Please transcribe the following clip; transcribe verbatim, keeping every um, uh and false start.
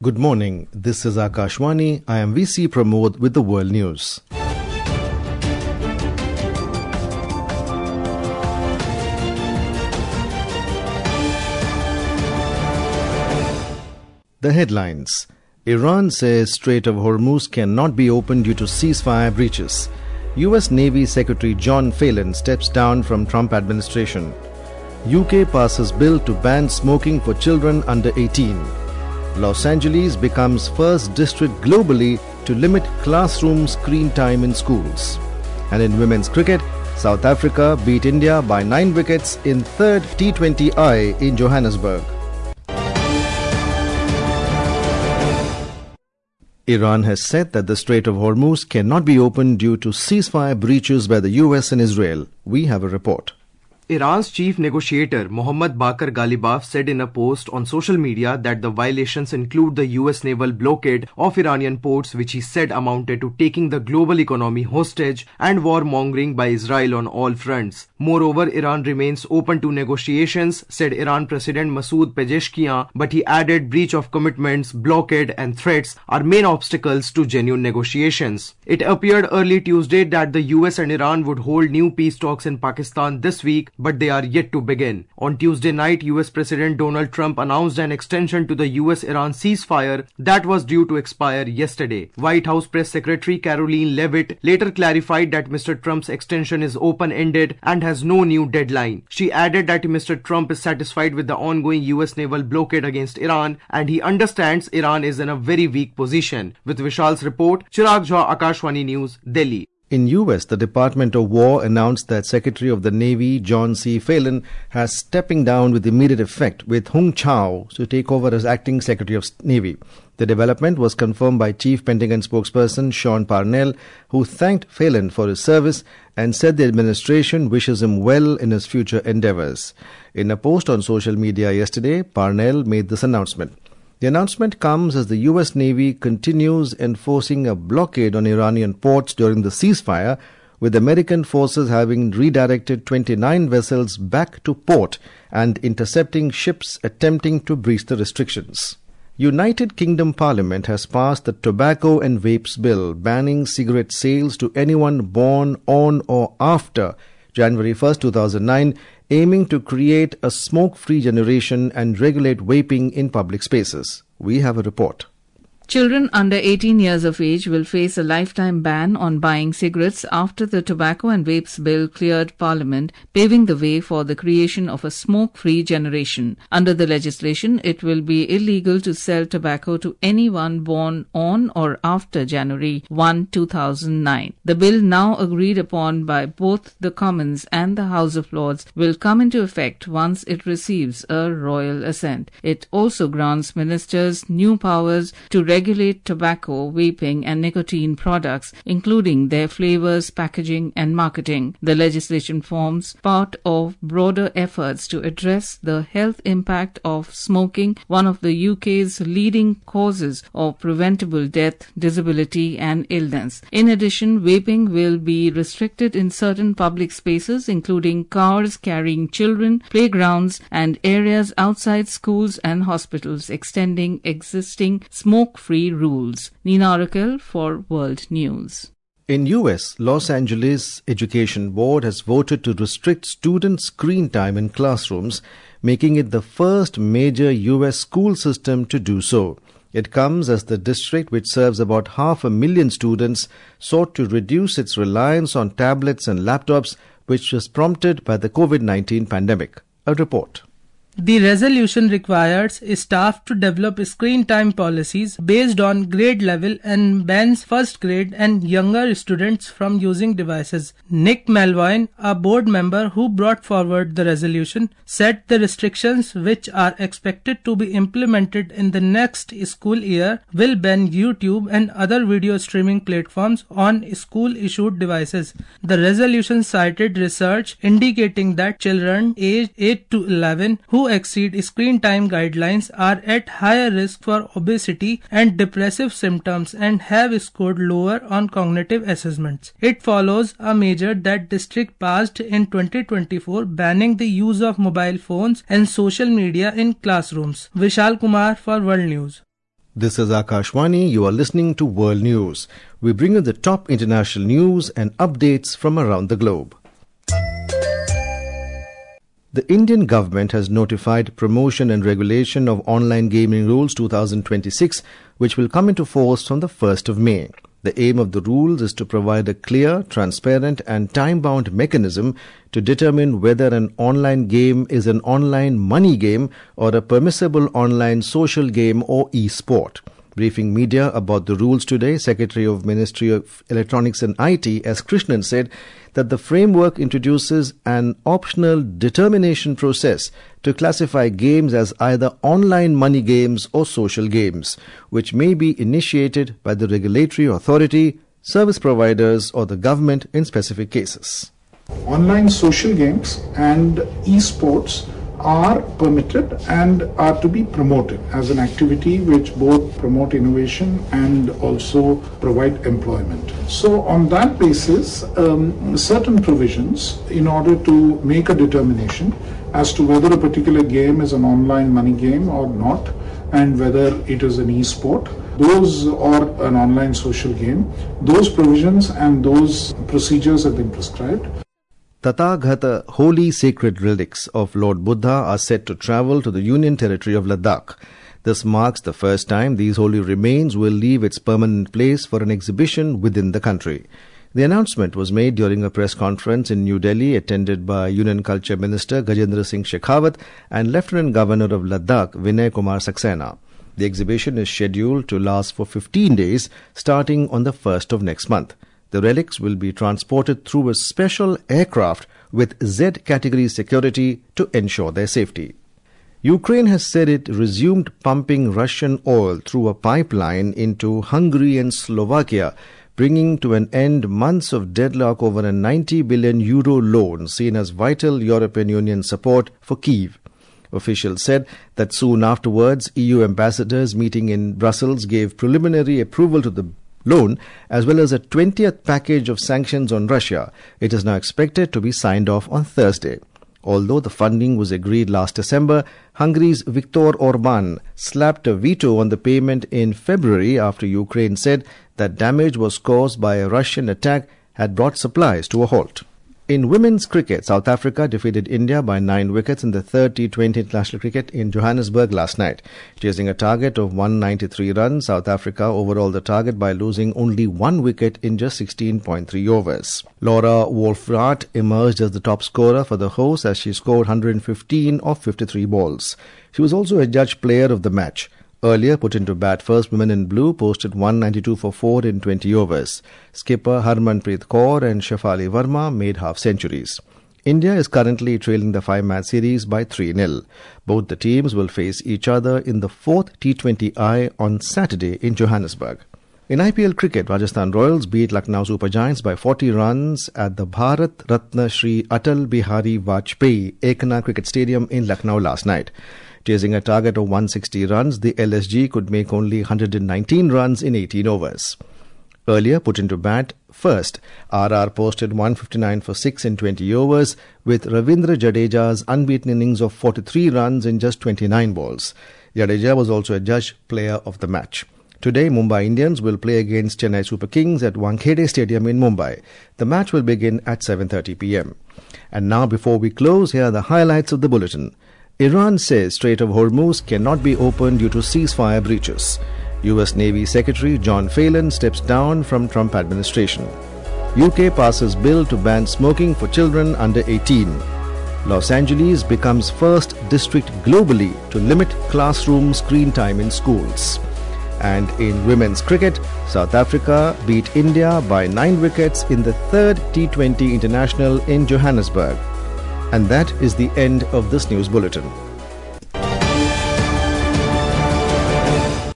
Good morning. This is Akashwani. I am V C Pramod with the World News. The headlines. Iran says Strait of Hormuz cannot be opened due to ceasefire breaches. U S Navy Secretary John Phelan steps down from Trump administration. U K passes bill to ban smoking for children under eighteen. Los Angeles becomes first district globally to limit classroom screen time in schools. And in women's cricket, South Africa beat India by nine wickets in third T twenty I in Johannesburg. Iran has said that the Strait of Hormuz cannot be opened due to ceasefire breaches by the U S and Israel. We have a report. Iran's chief negotiator Mohammad Bakr Ghalibaf said in a post on social media that the violations include the U S naval blockade of Iranian ports, which he said amounted to taking the global economy hostage, and warmongering by Israel on all fronts. Moreover, Iran remains open to negotiations, said Iran President Masoud Pezeshkian, but he added breach of commitments, blockade and threats are main obstacles to genuine negotiations. It appeared early Tuesday that the U S and Iran would hold new peace talks in Pakistan this week, but they are yet to begin. On Tuesday night, U S President Donald Trump announced an extension to the U S-Iran ceasefire that was due to expire yesterday. White House Press Secretary Karoline Leavitt later clarified that Mister Trump's extension is open-ended and has no new deadline. She added that Mister Trump is satisfied with the ongoing U S naval blockade against Iran and he understands Iran is in a very weak position. With Vishal's report, Chirag Jha, Akashwani News, Delhi. In U S, the Department of War announced that Secretary of the Navy John C. Phelan has stepping down with immediate effect, with Hung Chau to take over as acting Secretary of Navy. The development was confirmed by Chief Pentagon spokesperson Sean Parnell, who thanked Phelan for his service and said the administration wishes him well in his future endeavors. In a post on social media yesterday, Parnell made this announcement. The announcement comes as the U S Navy continues enforcing a blockade on Iranian ports during the ceasefire, with American forces having redirected twenty-nine vessels back to port and intercepting ships attempting to breach the restrictions. United Kingdom Parliament has passed the Tobacco and Vapes Bill, banning cigarette sales to anyone born on or after January first, two thousand nine, aiming to create a smoke-free generation and regulate vaping in public spaces. We have a report. Children under eighteen years of age will face a lifetime ban on buying cigarettes after the Tobacco and Vapes Bill cleared Parliament, paving the way for the creation of a smoke-free generation. Under the legislation, it will be illegal to sell tobacco to anyone born on or after January first, two thousand nine. The bill, now agreed upon by both the Commons and the House of Lords, will come into effect once it receives a royal assent. It also grants ministers new powers to regulate tobacco, vaping and nicotine products, including their flavors, packaging and marketing. The legislation forms part of broader efforts to address the health impact of smoking, one of the U K's leading causes of preventable death, disability and illness. In addition, vaping will be restricted in certain public spaces, including cars carrying children, playgrounds and areas outside schools and hospitals, extending existing smoke free rules. Nina Oracle for World News. In U S, Los Angeles Education Board has voted to restrict student screen time in classrooms, making it the first major U S school system to do so. It comes as the district, which serves about half a million students, sought to reduce its reliance on tablets and laptops, which was prompted by the COVID nineteen pandemic. A report. The resolution requires staff to develop screen time policies based on grade level and bans first grade and younger students from using devices. Nick Melvoin, a board member who brought forward the resolution, said the restrictions, which are expected to be implemented in the next school year, will ban YouTube and other video streaming platforms on school-issued devices. The resolution cited research indicating that children aged eight to eleven who exceed screen time guidelines are at higher risk for obesity and depressive symptoms and have scored lower on cognitive assessments. It follows a measure that district passed in twenty twenty-four banning the use of mobile phones and social media in classrooms. Vishal Kumar for World News. This is Akashwani. You are listening to World News. We bring you the top international news and updates from around the globe. The Indian government has notified Promotion and Regulation of Online Gaming Rules twenty twenty-six, which will come into force from the first of May. The aim of the rules is to provide a clear, transparent and time-bound mechanism to determine whether an online game is an online money game or a permissible online social game or e-sport. Briefing media about the rules today, Secretary of Ministry of Electronics and I T S. Krishnan said that the framework introduces an optional determination process to classify games as either online money games or social games, which may be initiated by the regulatory authority, service providers or the government in specific cases. Online social games and e-sports are permitted and are to be promoted as an activity which both promote innovation and also provide employment. So on that basis, um, certain provisions in order to make a determination as to whether a particular game is an online money game or not, and whether it is an e-sport, those or an online social game, those provisions and those procedures have been prescribed. Tathagatha holy sacred relics of Lord Buddha are set to travel to the Union Territory of Ladakh. This marks the first time these holy remains will leave its permanent place for an exhibition within the country. The announcement was made during a press conference in New Delhi attended by Union Culture Minister Gajendra Singh Shekhawat and Lieutenant Governor of Ladakh Vinay Kumar Saxena. The exhibition is scheduled to last for fifteen days starting on the first of next month. The relics will be transported through a special aircraft with Z-category security to ensure their safety. Ukraine has said it resumed pumping Russian oil through a pipeline into Hungary and Slovakia, bringing to an end months of deadlock over a ninety billion euro loan seen as vital European Union support for Kyiv. Officials said that soon afterwards, E U ambassadors meeting in Brussels gave preliminary approval to the loan as well as a twentieth package of sanctions on Russia. It is now expected to be signed off on Thursday. Although the funding was agreed last December, Hungary's Viktor Orban slapped a veto on the payment in February after Ukraine said that damage was caused by a Russian attack had brought supplies to a halt. In women's cricket, South Africa defeated India by nine wickets in the third T twenty international cricket in Johannesburg last night. Chasing a target of one hundred ninety-three runs, South Africa overall the target by losing only one wicket in just sixteen point three overs. Laura Wolfrath emerged as the top scorer for the hosts as she scored one hundred fifteen off fifty-three balls. She was also adjudged player of the match. Earlier put into bat first, women in blue posted one hundred ninety-two for four in twenty overs. Skipper Harmanpreet Kaur and Shefali Verma made half-centuries. India is currently trailing the five-match series by three nil. Both the teams will face each other in the fourth T twenty I on Saturday in Johannesburg. In I P L cricket, Rajasthan Royals beat Lucknow Super Giants by forty runs at the Bharat Ratna Shri Atal Bihari Vajpayee Ekana Cricket Stadium in Lucknow last night. Chasing a target of one hundred sixty runs, the L S G could make only one hundred nineteen runs in eighteen overs. Earlier put into bat first, R R posted one hundred fifty-nine for six in twenty overs with Ravindra Jadeja's unbeaten innings of forty-three runs in just twenty-nine balls. Jadeja was also adjudged player of the match. Today, Mumbai Indians will play against Chennai Super Kings at Wankhede Stadium in Mumbai. The match will begin at seven thirty p m. And now, before we close, here are the highlights of the bulletin. Iran says Strait of Hormuz cannot be opened due to ceasefire breaches. U S Navy Secretary John Phelan steps down from Trump administration. U K passes bill to ban smoking for children under eighteen. Los Angeles becomes first district globally to limit classroom screen time in schools. And in women's cricket, South Africa beat India by nine wickets in the third T twenty International in Johannesburg. And that is the end of this news bulletin.